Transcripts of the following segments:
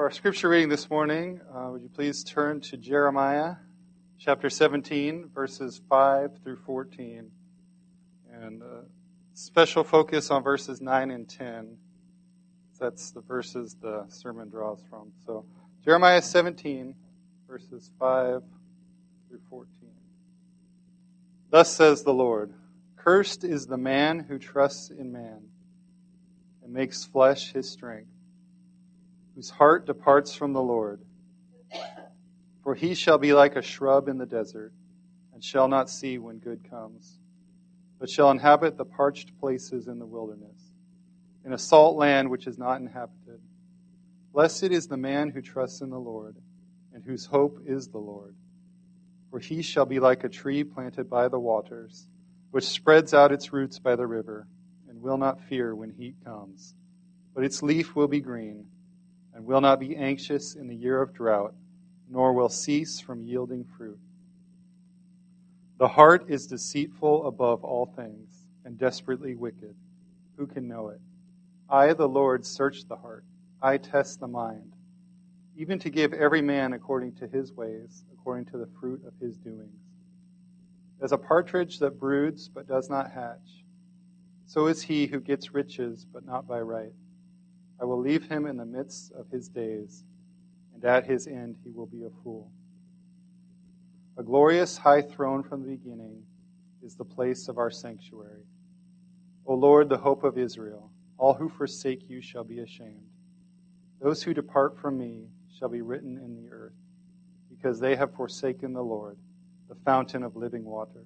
our scripture reading this morning, would you please turn to Jeremiah chapter 17, verses 5 through 14. And special focus on verses 9 and 10. That's the verses the sermon draws from. So Jeremiah 17, verses 5 through 14. Thus says the Lord, "Cursed is the man who trusts in man and makes flesh his strength, whose heart departs from the Lord. For he shall be like a shrub in the desert, and shall not see when good comes, but shall inhabit the parched places in the wilderness, in a salt land which is not inhabited. Blessed is the man who trusts in the Lord, and whose hope is the Lord. For he shall be like a tree planted by the waters, which spreads out its roots by the river, and will not fear when heat comes. But its leaf will be green, and will not be anxious in the year of drought, nor will cease from yielding fruit. The heart is deceitful above all things, and desperately wicked. Who can know it? I, the Lord, search the heart. I test the mind, even to give every man according to his ways, according to the fruit of his doings. As a partridge that broods but does not hatch, so is he who gets riches but not by right. I will leave him in the midst of his days, and at his end he will be a fool. A glorious high throne from the beginning is the place of our sanctuary. O Lord, the hope of Israel, all who forsake you shall be ashamed. Those who depart from me shall be written in the earth, because they have forsaken the Lord, the fountain of living water.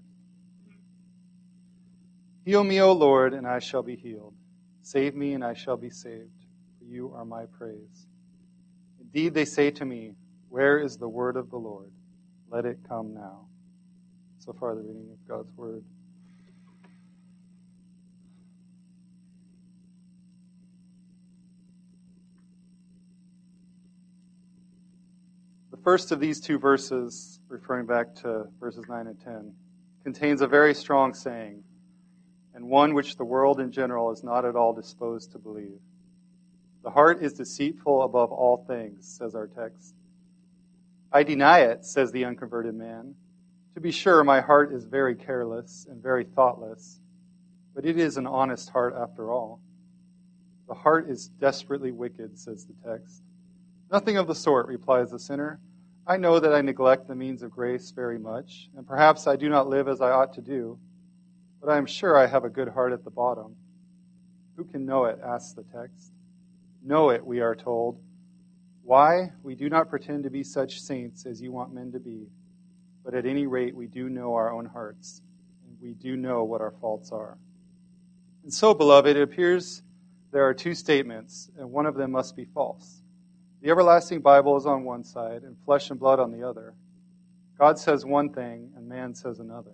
Heal me, O Lord, and I shall be healed. Save me, and I shall be saved. You are my praise. Indeed, they say to me, where is the word of the Lord? Let it come now." So far, the reading of God's word. The first of these two verses, referring back to verses 9 and 10, contains a very strong saying, and one which the world in general is not at all disposed to believe. The heart is deceitful above all things, says our text. I deny it, says the unconverted man. To be sure, my heart is very careless and very thoughtless, but it is an honest heart after all. The heart is desperately wicked, says the text. Nothing of the sort, replies the sinner. I know that I neglect the means of grace very much, and perhaps I do not live as I ought to do, but I am sure I have a good heart at the bottom. Who can know it, asks the text. Know it, we are told. Why? We do not pretend to be such saints as you want men to be, but at any rate we do know our own hearts, and we do know what our faults are. And so, beloved, it appears there are two statements, and one of them must be false. The everlasting Bible is on one side, and flesh and blood on the other. God says one thing, and man says another.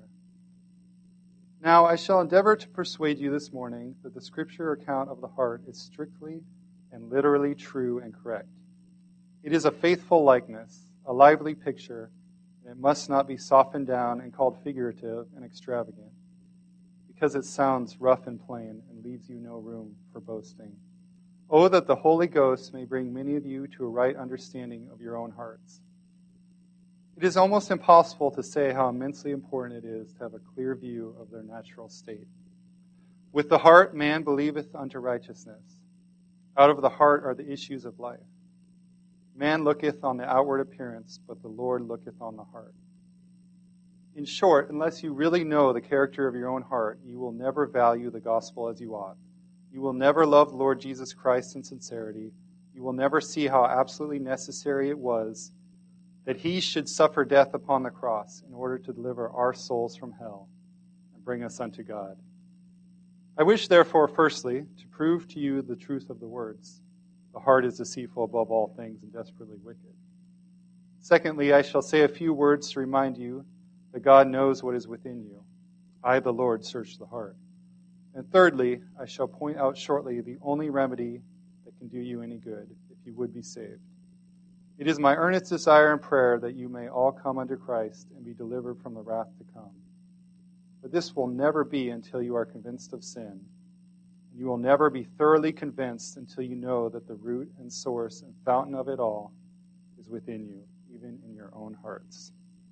Now, I shall endeavor to persuade you this morning that the Scripture account of the heart is strictly and literally true and correct. It is a faithful likeness, a lively picture, and it must not be softened down and called figurative and extravagant, because it sounds rough and plain and leaves you no room for boasting. Oh, that the Holy Ghost may bring many of you to a right understanding of your own hearts. It is almost impossible to say how immensely important it is to have a clear view of their natural state. With the heart man believeth unto righteousness. Out of the heart are the issues of life. Man looketh on the outward appearance, but the Lord looketh on the heart. In short, unless you really know the character of your own heart, you will never value the gospel as you ought. You will never love the Lord Jesus Christ in sincerity. You will never see how absolutely necessary it was that he should suffer death upon the cross in order to deliver our souls from hell and bring us unto God. I wish, therefore, firstly, to prove to you the truth of the words. The heart is deceitful above all things and desperately wicked. Secondly, I shall say a few words to remind you that God knows what is within you. I, the Lord, search the heart. And thirdly, I shall point out shortly the only remedy that can do you any good, if you would be saved. It is my earnest desire and prayer that you may all come under Christ and be delivered from the wrath to come. But this will never be until you are convinced of sin, You will never be thoroughly convinced until you know that the root and source and fountain of it all is within you, even in your own hearts.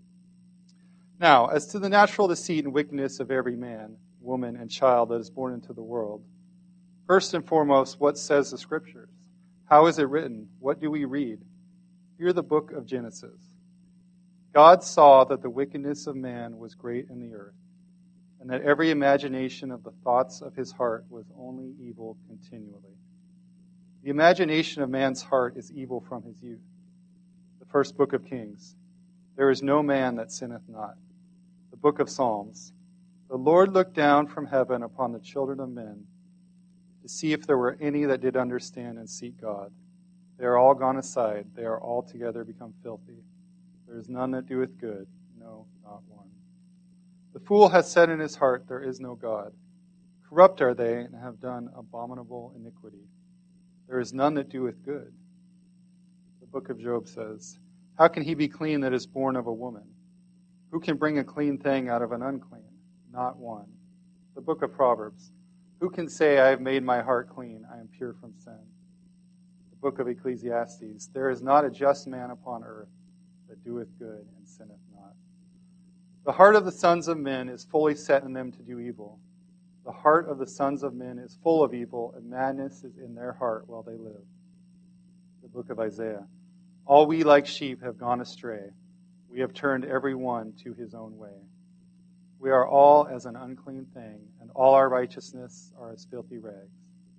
Now, as to the natural deceit and wickedness of every man, woman, and child that is born into the world, first and foremost, what says the Scriptures? How is it written? What do we read? Hear the book of Genesis. God saw that the wickedness of man was great in the earth, and that every imagination of the thoughts of his heart was only evil continually. The imagination of man's heart is evil from his youth. The first book of Kings. There is no man that sinneth not. The book of Psalms. The Lord looked down from heaven upon the children of men to see if there were any that did understand and seek God. They are all gone aside. They are altogether become filthy. There is none that doeth good, no, not one. The fool hath said in his heart, there is no God. Corrupt are they, and have done abominable iniquity. There is none that doeth good. The book of Job says, how can he be clean that is born of a woman? Who can bring a clean thing out of an unclean? Not one. The book of Proverbs, who can say, I have made my heart clean, I am pure from sin? The book of Ecclesiastes, there is not a just man upon earth that doeth good and sinneth not. The heart of the sons of men is fully set in them to do evil. The heart of the sons of men is full of evil, and madness is in their heart while they live. The book of Isaiah, all we like sheep have gone astray. We have turned every one to his own way. We are all as an unclean thing, and all our righteousness are as filthy rags.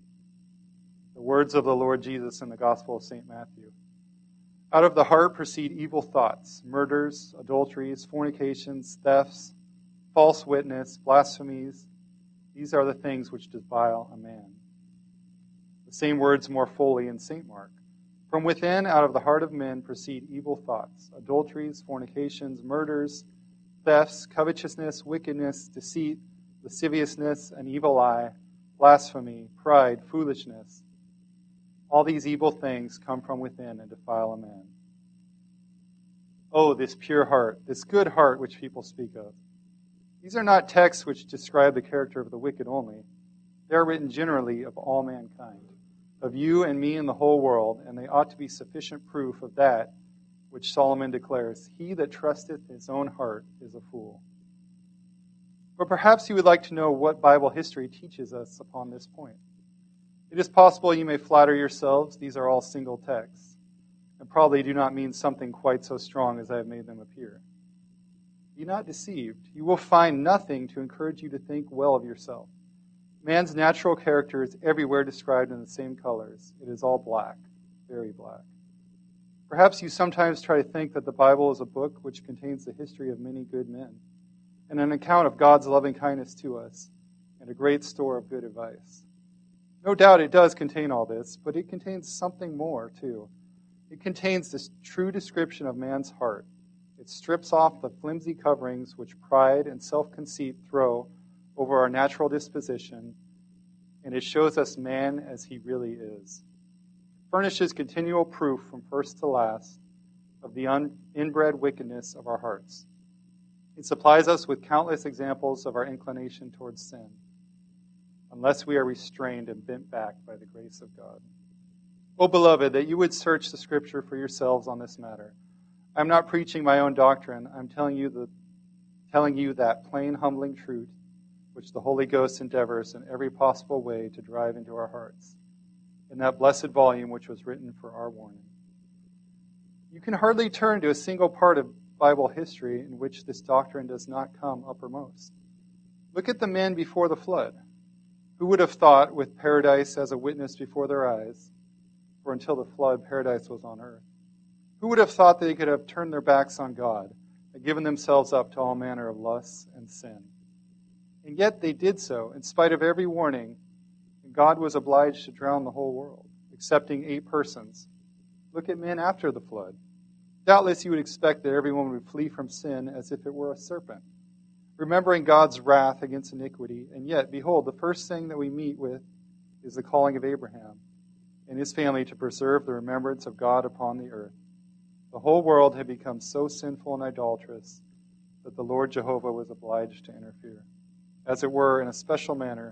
The words of the Lord Jesus in the Gospel of St. Matthew. Out of the heart proceed evil thoughts, murders, adulteries, fornications, thefts, false witness, blasphemies. These are the things which defile a man. The same words more fully in St. Mark. From within, out of the heart of men, proceed evil thoughts, adulteries, fornications, murders, thefts, covetousness, wickedness, deceit, lasciviousness, an evil eye, blasphemy, pride, foolishness. All these evil things come from within and defile a man. Oh, this pure heart, this good heart which people speak of. These are not texts which describe the character of the wicked only. They are written generally of all mankind, of you and me and the whole world, and they ought to be sufficient proof of that which Solomon declares, he that trusteth his own heart is a fool. But perhaps you would like to know what Bible history teaches us upon this point. It is possible you may flatter yourselves these are all single texts, and probably do not mean something quite so strong as I have made them appear. Be not deceived. You will find nothing to encourage you to think well of yourself. Man's natural character is everywhere described in the same colors. It is all black, very black. Perhaps you sometimes try to think that the Bible is a book which contains the history of many good men, and an account of God's loving kindness to us, and a great store of good advice. No doubt it does contain all this, but it contains something more, too. It contains this true description of man's heart. It strips off the flimsy coverings which pride and self-conceit throw over our natural disposition, and it shows us man as he really is. It furnishes continual proof from first to last of the inbred wickedness of our hearts. It supplies us with countless examples of our inclination towards sin, unless we are restrained and bent back by the grace of God. O beloved, that you would search the Scripture for yourselves on this matter. I am not preaching my own doctrine. I'm telling you that plain, humbling truth which the Holy Ghost endeavors in every possible way to drive into our hearts, in that blessed volume which was written for our warning. You can hardly turn to a single part of Bible history in which this doctrine does not come uppermost. Look at the men before the flood. Who would have thought, with paradise as a witness before their eyes, for until the flood, paradise was on earth, who would have thought they could have turned their backs on God and given themselves up to all manner of lusts and sin? And yet they did so, in spite of every warning, and God was obliged to drown the whole world, excepting 8 persons. Look at men after the flood. Doubtless you would expect that everyone would flee from sin as if it were a serpent, remembering God's wrath against iniquity. And yet, behold, the first thing that we meet with is the calling of Abraham and his family to preserve the remembrance of God upon the earth. The whole world had become so sinful and idolatrous that the Lord Jehovah was obliged to interfere, as it were in a special manner,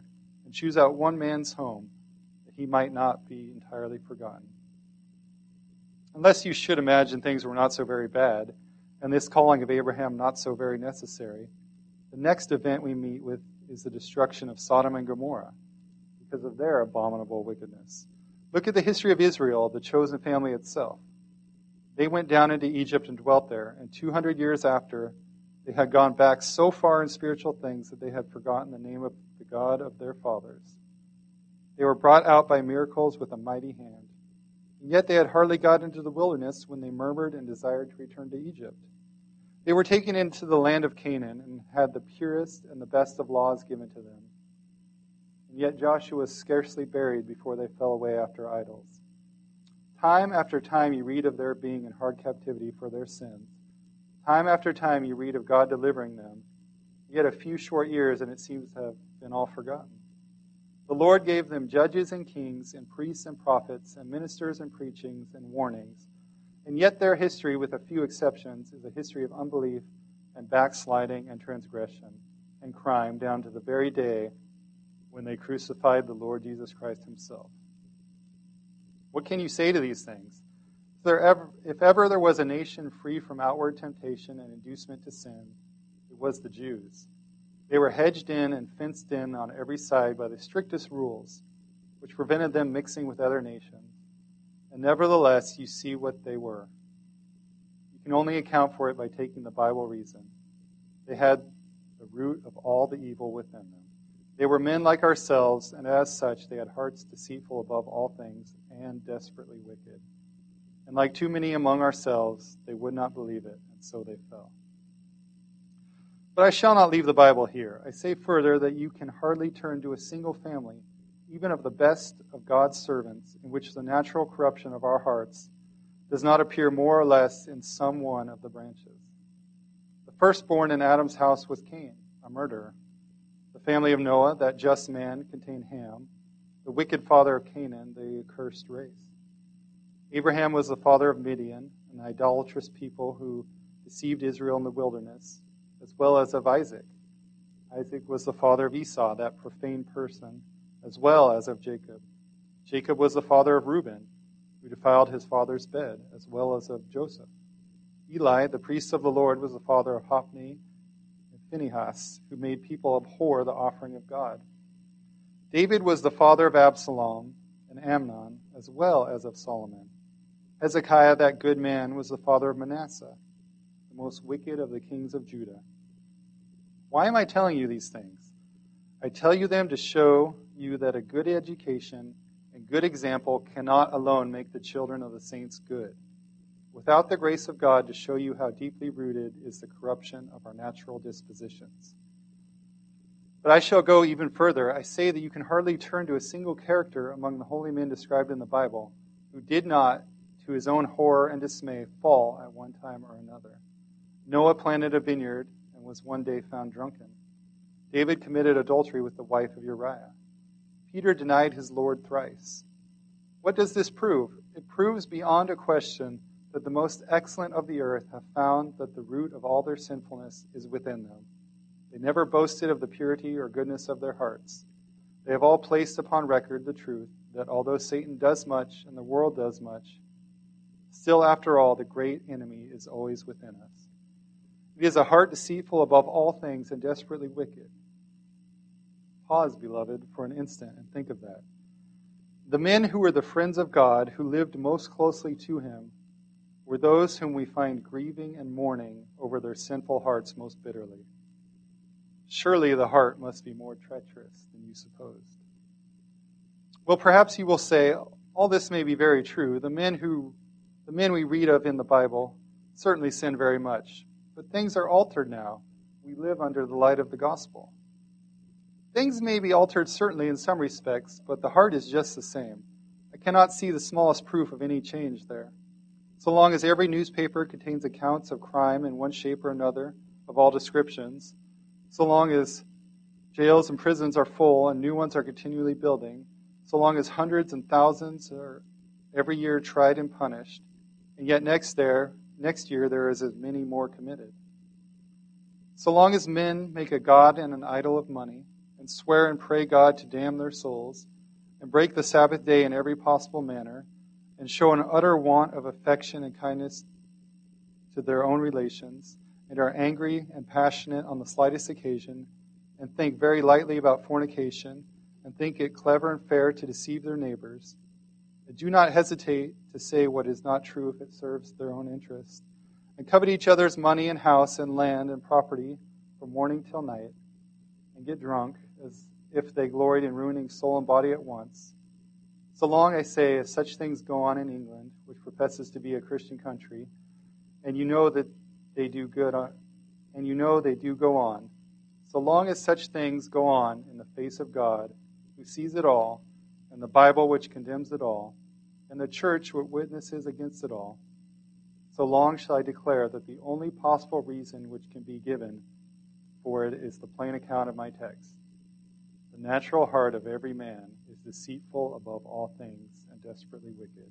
and choose out one man's home, that he might not be entirely forgotten. Unless you should imagine things were not so very bad, and this calling of Abraham not so very necessary, the next event we meet with is the destruction of Sodom and Gomorrah because of their abominable wickedness. Look at the history of Israel, the chosen family itself. They went down into Egypt and dwelt there, and 200 years after, they had gone back so far in spiritual things that they had forgotten the name of the God of their fathers. They were brought out by miracles with a mighty hand. And yet they had hardly got into the wilderness when they murmured and desired to return to Egypt. They were taken into the land of Canaan and had the purest and the best of laws given to them. And yet Joshua was scarcely buried before they fell away after idols. Time after time you read of their being in hard captivity for their sins. Time after time you read of God delivering them. Yet a few short years and it seems to have been all forgotten. The Lord gave them judges and kings and priests and prophets and ministers and preachings and warnings. And yet their history, with a few exceptions, is a history of unbelief and backsliding and transgression and crime down to the very day when they crucified the Lord Jesus Christ himself. What can you say to these things? If ever there was a nation free from outward temptation and inducement to sin, it was the Jews. They were hedged in and fenced in on every side by the strictest rules, which prevented them mixing with other nations. And nevertheless, you see what they were. You can only account for it by taking the Bible reason. They had the root of all the evil within them. They were men like ourselves, and as such, they had hearts deceitful above all things and desperately wicked. And like too many among ourselves, they would not believe it, and so they fell. But I shall not leave the Bible here. I say further that you can hardly turn to a single family, even of the best of God's servants, in which the natural corruption of our hearts does not appear more or less in some one of the branches. The firstborn in Adam's house was Cain, a murderer. The family of Noah, that just man, contained Ham, the wicked father of Canaan, the accursed race. Abraham was the father of Midian, an idolatrous people who deceived Israel in the wilderness, as well as of Isaac. Isaac was the father of Esau, that profane person, as well as of Jacob. Jacob was the father of Reuben, who defiled his father's bed, as well as of Joseph. Eli, the priest of the Lord, was the father of Hophni and Phinehas, who made people abhor the offering of God. David was the father of Absalom and Amnon, as well as of Solomon. Hezekiah, that good man, was the father of Manasseh, the most wicked of the kings of Judah. Why am I telling you these things? I tell you them to show you that a good education and good example cannot alone make the children of the saints good, without the grace of God to show you how deeply rooted is the corruption of our natural dispositions. But I shall go even further. I say that you can hardly turn to a single character among the holy men described in the Bible who did not, to his own horror and dismay, fall at one time or another. Noah planted a vineyard and was one day found drunken. David committed adultery with the wife of Uriah. Peter denied his Lord thrice. What does this prove? It proves beyond a question that the most excellent of the earth have found that the root of all their sinfulness is within them. They never boasted of the purity or goodness of their hearts. They have all placed upon record the truth that although Satan does much and the world does much, still after all the great enemy is always within us. It is a heart deceitful above all things and desperately wicked. Pause, beloved, for an instant and think of that. The men who were the friends of God, who lived most closely to him, were those whom we find grieving and mourning over their sinful hearts most bitterly. Surely the heart must be more treacherous than you supposed. Well, perhaps you will say, all this may be very true. The men we read of in the Bible certainly sin very much. But things are altered now. We live under the light of the gospel. Things may be altered certainly in some respects, but the heart is just the same. I cannot see the smallest proof of any change there. So long as every newspaper contains accounts of crime in one shape or another, of all descriptions, so long as jails and prisons are full and new ones are continually building, so long as hundreds and thousands are every year tried and punished, and yet next year there is as many more committed. So long as men make a god and an idol of money, and swear and pray God to damn their souls, and break the Sabbath day in every possible manner, and show an utter want of affection and kindness to their own relations, and are angry and passionate on the slightest occasion, and think very lightly about fornication, and think it clever and fair to deceive their neighbors, and do not hesitate to say what is not true if it serves their own interest, and covet each other's money and house and land and property from morning till night, and get drunk as if they gloried in ruining soul and body at once. So long, I say, as such things go on in England, which professes to be a Christian country, and you know that they do good on, and you know they do go on. So long as such things go on in the face of God, who sees it all, and the Bible which condemns it all, and the church which witnesses against it all, so long shall I declare that the only possible reason which can be given for it is the plain account of my text. The natural heart of every man is deceitful above all things and desperately wicked.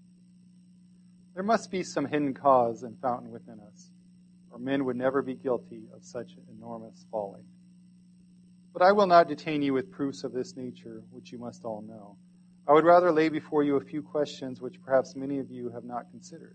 There must be some hidden cause and fountain within us, or men would never be guilty of such enormous folly. But I will not detain you with proofs of this nature, which you must all know. I would rather lay before you a few questions which perhaps many of you have not considered.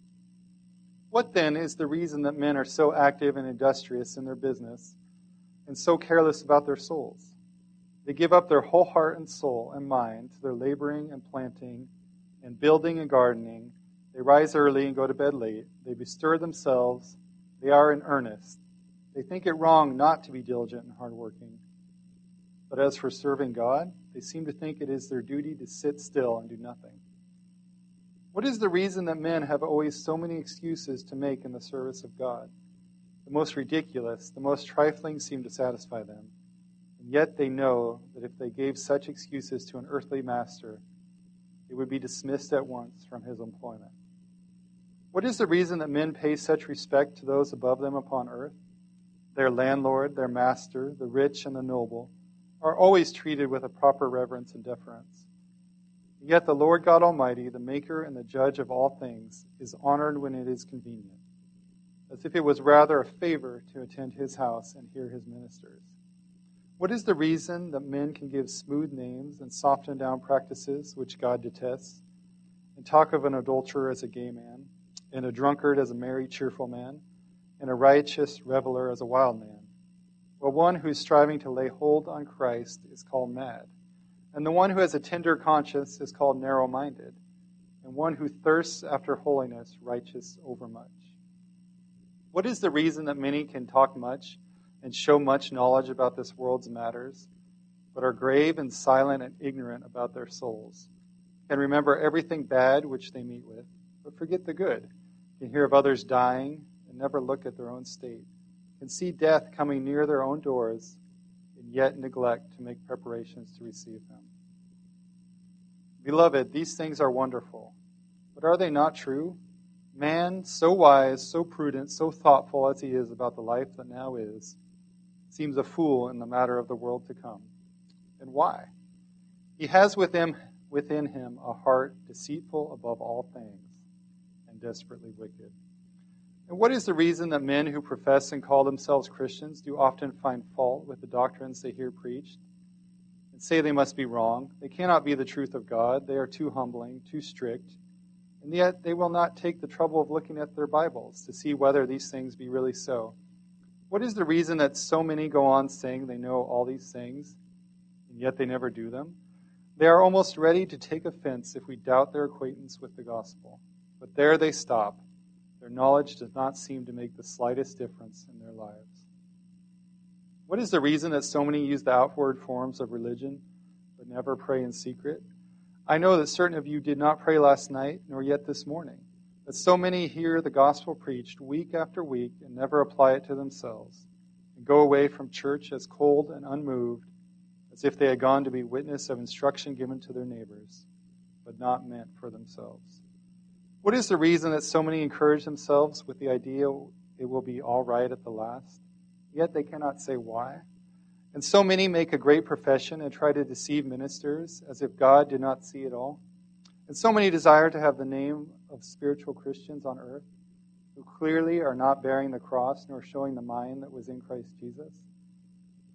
What then is the reason that men are so active and industrious in their business and so careless about their souls? They give up their whole heart and soul and mind to their laboring and planting and building and gardening. They rise early and go to bed late. They bestir themselves. They are in earnest. They think it wrong not to be diligent and hardworking. But as for serving God, they seem to think it is their duty to sit still and do nothing. What is the reason that men have always so many excuses to make in the service of God? The most ridiculous, the most trifling seem to satisfy them. And yet they know that if they gave such excuses to an earthly master, it would be dismissed at once from his employment. What is the reason that men pay such respect to those above them upon earth? Their landlord, their master, the rich and the noble, are always treated with a proper reverence and deference. And yet the Lord God Almighty, the maker and the judge of all things, is honored when it is convenient, as if it was rather a favor to attend his house and hear his ministers. What is the reason that men can give smooth names and soften down practices which God detests, and talk of an adulterer as a gay man, and a drunkard as a merry, cheerful man, and a riotous reveler as a wild man? Well, one who is striving to lay hold on Christ is called mad, and the one who has a tender conscience is called narrow-minded, and one who thirsts after holiness, righteous overmuch. What is the reason that many can talk much and show much knowledge about this world's matters, but are grave and silent and ignorant about their souls, can remember everything bad which they meet with, but forget the good, can hear of others dying and never look at their own state, can see death coming near their own doors, and yet neglect to make preparations to receive them? Beloved, these things are wonderful, but are they not true? Man, so wise, so prudent, so thoughtful as he is about the life that now is, seems a fool in the matter of the world to come. And why? He has within him a heart deceitful above all things and desperately wicked. And what is the reason that men who profess and call themselves Christians do often find fault with the doctrines they hear preached and say they must be wrong? They cannot be the truth of God. They are too humbling, too strict, and yet they will not take the trouble of looking at their Bibles to see whether these things be really so. What is the reason that so many go on saying they know all these things, and yet they never do them? They are almost ready to take offense if we doubt their acquaintance with the gospel. But there they stop. Their knowledge does not seem to make the slightest difference in their lives. What is the reason that so many use the outward forms of religion, but never pray in secret? I know that certain of you did not pray last night, nor yet this morning. That so many hear the gospel preached week after week and never apply it to themselves, and go away from church as cold and unmoved, as if they had gone to be witness of instruction given to their neighbors, but not meant for themselves. What is the reason that so many encourage themselves with the idea it will be all right at the last, yet they cannot say why? And so many make a great profession and try to deceive ministers as if God did not see it all. And so many desire to have the name of spiritual Christians on earth, who clearly are not bearing the cross nor showing the mind that was in Christ Jesus.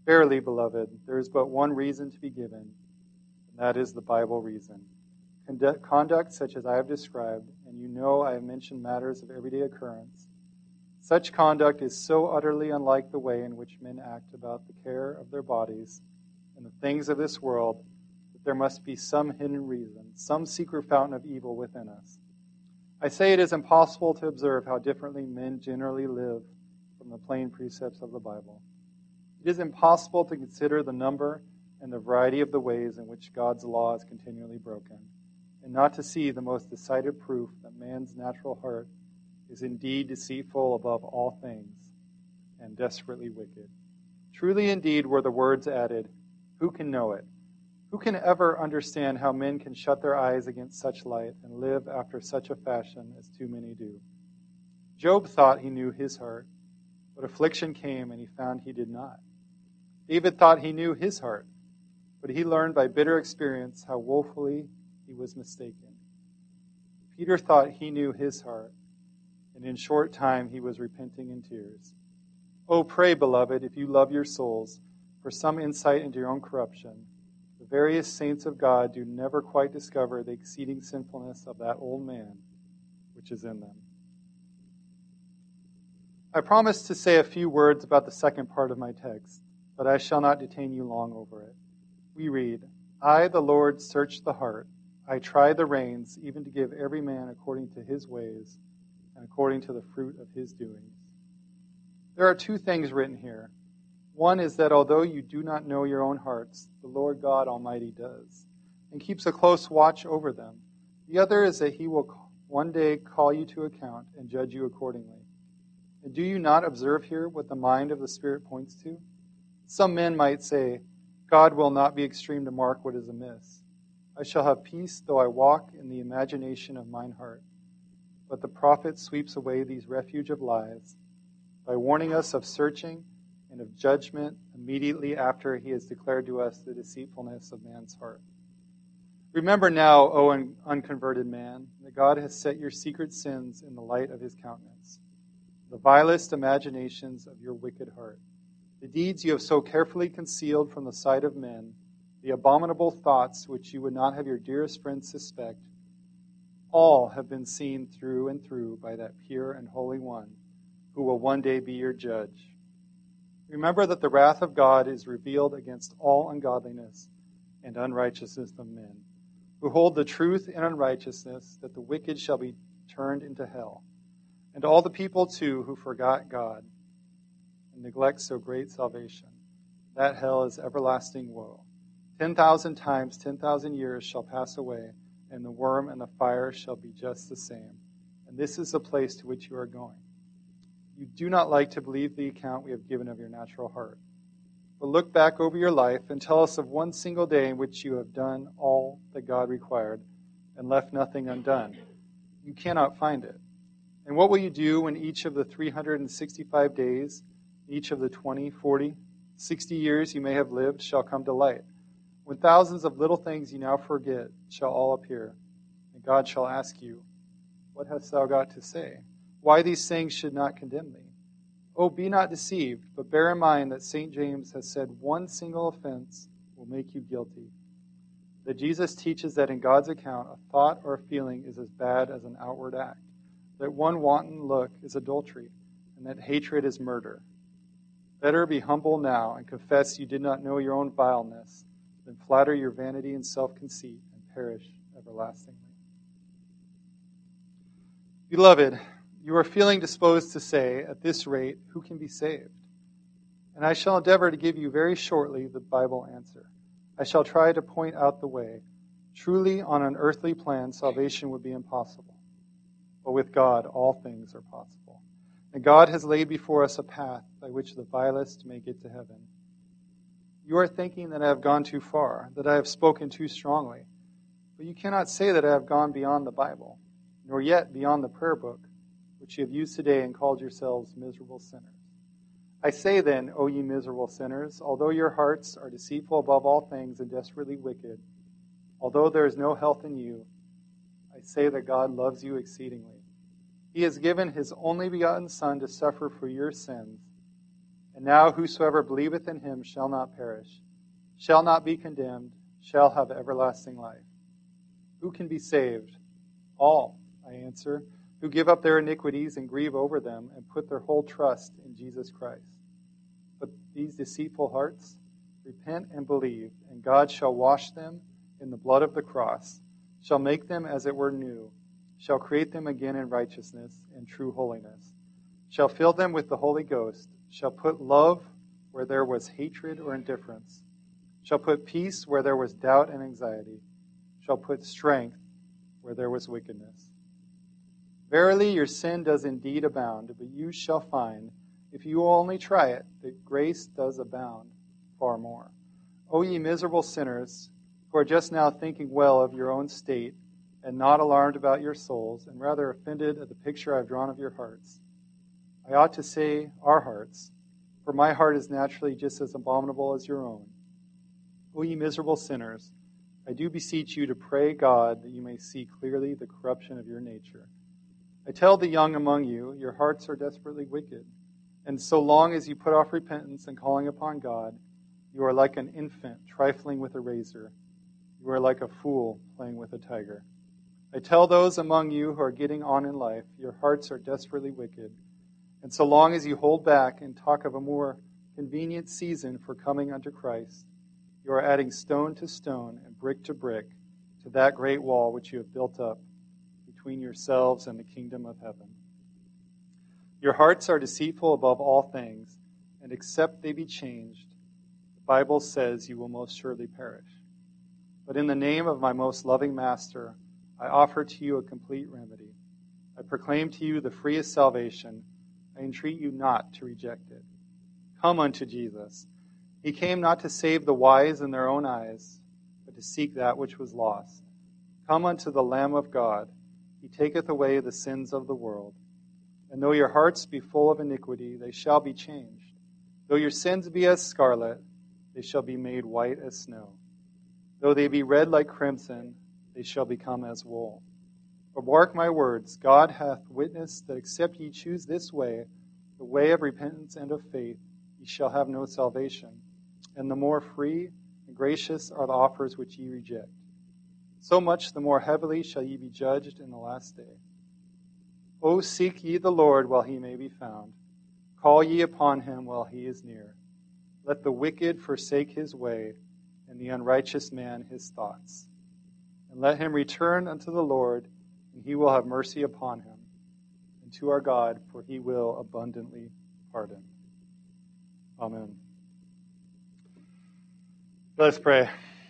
Verily, beloved, there is but one reason to be given, and that is the Bible reason. Conduct such as I have described, and you know I have mentioned matters of everyday occurrence, such conduct is so utterly unlike the way in which men act about the care of their bodies and the things of this world that there must be some hidden reason, some secret fountain of evil within us. I say it is impossible to observe how differently men generally live from the plain precepts of the Bible. It is impossible to consider the number and the variety of the ways in which God's law is continually broken, and not to see the most decided proof that man's natural heart is indeed deceitful above all things and desperately wicked. Truly indeed were the words added, who can know it? Who can ever understand how men can shut their eyes against such light and live after such a fashion as too many do? Job thought he knew his heart, but affliction came and he found he did not. David thought he knew his heart, but he learned by bitter experience how woefully he was mistaken. Peter thought he knew his heart, and in short time he was repenting in tears. Oh, pray, beloved, if you love your souls, for some insight into your own corruption. The various saints of God do never quite discover the exceeding sinfulness of that old man which is in them. I promised to say a few words about the second part of my text, but I shall not detain you long over it. We read, I, the Lord, search the heart. I try the reins, even to give every man according to his ways and according to the fruit of his doings. There are two things written here. One is that although you do not know your own hearts, the Lord God Almighty does, and keeps a close watch over them. The other is that he will one day call you to account and judge you accordingly. And do you not observe here what the mind of the Spirit points to? Some men might say, God will not be extreme to mark what is amiss. I shall have peace though I walk in the imagination of mine heart. But the prophet sweeps away these refuge of lies by warning us of searching and of judgment immediately after he has declared to us the deceitfulness of man's heart. Remember now, O unconverted man, that God has set your secret sins in the light of his countenance, the vilest imaginations of your wicked heart, the deeds you have so carefully concealed from the sight of men, the abominable thoughts which you would not have your dearest friends suspect, all have been seen through and through by that pure and holy one who will one day be your judge. Remember that the wrath of God is revealed against all ungodliness and unrighteousness of men, who hold the truth in unrighteousness, that the wicked shall be turned into hell, and all the people too who forgot God and neglect so great salvation. That hell is everlasting woe. 10,000 times 10,000 years shall pass away, and the worm and the fire shall be just the same. And this is the place to which you are going. You do not like to believe the account we have given of your natural heart. But look back over your life and tell us of one single day in which you have done all that God required and left nothing undone. You cannot find it. And what will you do when each of the 365 days, each of the 20, 40, 60 years you may have lived shall come to light? When thousands of little things you now forget shall all appear, and God shall ask you, what hast thou got to say? Why these things should not condemn thee? Oh, be not deceived, but bear in mind that St. James has said one single offense will make you guilty. That Jesus teaches that in God's account, a thought or a feeling is as bad as an outward act. That one wanton look is adultery, and that hatred is murder. Better be humble now and confess you did not know your own vileness than flatter your vanity and self-conceit and perish everlastingly. Beloved, you are feeling disposed to say, at this rate, who can be saved? And I shall endeavor to give you very shortly the Bible answer. I shall try to point out the way. Truly, on an earthly plan, salvation would be impossible. But with God, all things are possible. And God has laid before us a path by which the vilest may get to heaven. You are thinking that I have gone too far, that I have spoken too strongly. But you cannot say that I have gone beyond the Bible, nor yet beyond the prayer book, which you have used today and called yourselves miserable sinners. I say then, O ye miserable sinners, although your hearts are deceitful above all things and desperately wicked, although there is no health in you, I say that God loves you exceedingly. He has given his only begotten Son to suffer for your sins, And now whosoever believeth in him shall not perish, shall not be condemned, shall have everlasting life. Who can be saved? All, I answer, who give up their iniquities and grieve over them and put their whole trust in Jesus Christ. But these deceitful hearts, repent and believe, and God shall wash them in the blood of the cross, shall make them as it were new, shall create them again in righteousness and true holiness, shall fill them with the Holy Ghost, shall put love where there was hatred or indifference, shall put peace where there was doubt and anxiety, shall put strength where there was wickedness. Verily your sin does indeed abound, but you shall find, if you will only try it, that grace does abound far more. O ye miserable sinners, who are just now thinking well of your own state, and not alarmed about your souls, and rather offended at the picture I have drawn of your hearts. I ought to say our hearts, for my heart is naturally just as abominable as your own. O ye miserable sinners, I do beseech you to pray God that you may see clearly the corruption of your nature. I tell the young among you, your hearts are desperately wicked. And so long as you put off repentance and calling upon God, you are like an infant trifling with a razor. You are like a fool playing with a tiger. I tell those among you who are getting on in life, your hearts are desperately wicked. And so long as you hold back and talk of a more convenient season for coming unto Christ, you are adding stone to stone and brick to brick to that great wall which you have built up between yourselves and the kingdom of heaven. Your hearts are deceitful above all things, and except they be changed, the Bible says you will most surely perish. But in the name of my most loving Master, I offer to you a complete remedy. I proclaim to you the freest salvation. I entreat you not to reject it. Come unto Jesus. He came not to save the wise in their own eyes, but to seek that which was lost. Come unto the Lamb of God. He taketh away the sins of the world. And though your hearts be full of iniquity, they shall be changed. Though your sins be as scarlet, they shall be made white as snow. Though they be red like crimson, they shall become as wool. For mark my words, God hath witnessed that except ye choose this way, the way of repentance and of faith, ye shall have no salvation. And the more free and gracious are the offers which ye reject. So much the more heavily shall ye be judged in the last day. O seek ye the Lord while he may be found. Call ye upon him while he is near. Let the wicked forsake his way, and the unrighteous man his thoughts. And let him return unto the Lord, and he will have mercy upon him. And to our God, for he will abundantly pardon. Amen. Let us pray.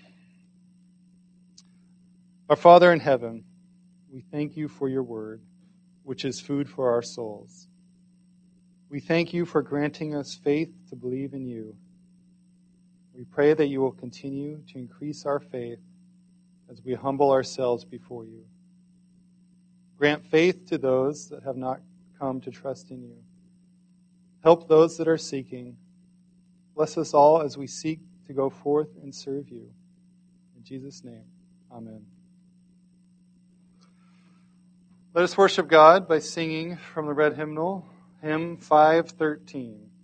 Our Father in heaven, we thank you for your word, which is food for our souls. We thank you for granting us faith to believe in you. We pray that you will continue to increase our faith as we humble ourselves before you. Grant faith to those that have not come to trust in you. Help those that are seeking. Bless us all as we seek to go forth and serve you. In Jesus' name, amen. Let us worship God by singing from the red hymnal, hymn 513.